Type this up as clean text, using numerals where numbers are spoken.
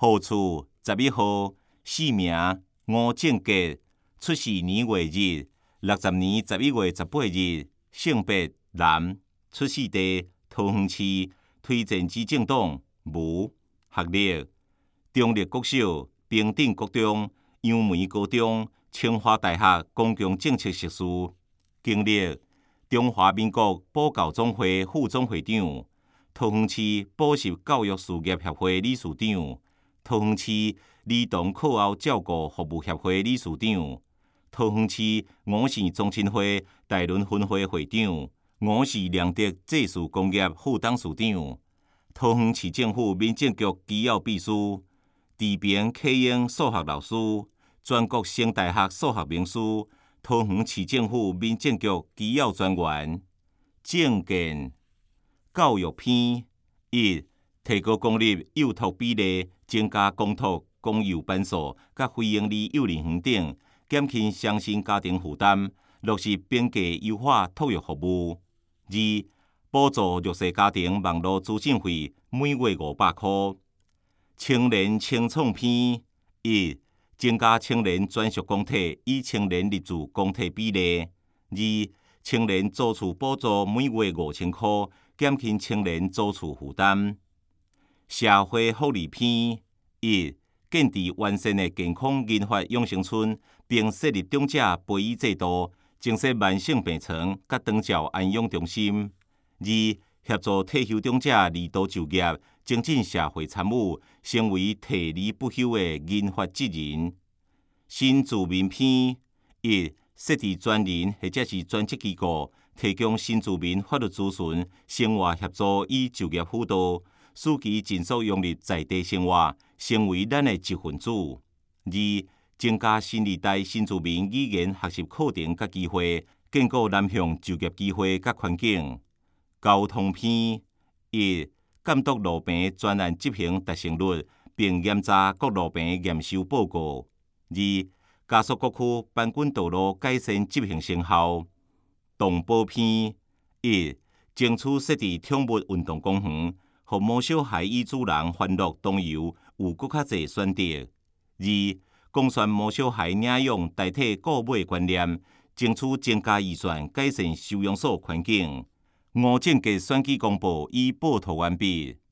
户处11号，姓名吴正杰，出世年月日60年11月18日，性别男，出世地桃园市，推荐之政党无，学历中立国小、平等国中、杨梅高中、清华大学公共政策硕士，经历中华民国补教总会副总会长，桃园市补习教育事业协会理事长，桃园市儿童课后照顾服务协会理事长，桃园市五线中心会大轮分会会长，五市良德技术工业副董事长，桃园市政府民政局机要秘书，治平启英数学老师，全国升大学数学名师，桃园市政府民政局机要专员。政见教育篇1，提高公立幼托比例，增加公托、公幼班数，甲非营利幼儿园等，减轻双薪家庭负担，落实变价优化托育服务。2，补助弱势家庭网络资讯费，每月500块。青年青创篇1，增加青年专属公体以青年入住公体比例。2，青年租厝补助每月5000块，减轻青年租厝负担。社会福利篇1，建立完善的健康银发养生村，并设立长者陪医制度，增设慢性病床甲长照安养中心。2，协助退休长者二度就业，增进社会参与，成为退而不休的银发职人。新住民篇1，设置专人或者是专职机构，提供新住民法律咨询、生活协助与就业辅导，使其尽速融入在地生活，成为咱的一份子。2，增加新一代新住民语言学习课程甲机会，建构南向就业机会甲环境。交通篇1，监督路平专案执行达成率，并严查各路平验收报告。2，加速各区班滚道路改善执行成效。动保篇1，争取设置宠物运动公园，让毛小孩与主人欢乐同游，有更较侪选择。2，广宣毛小孩领养代替购买观念，争取增加预算改善收容所环境。吴正杰选举公报已报图完毕。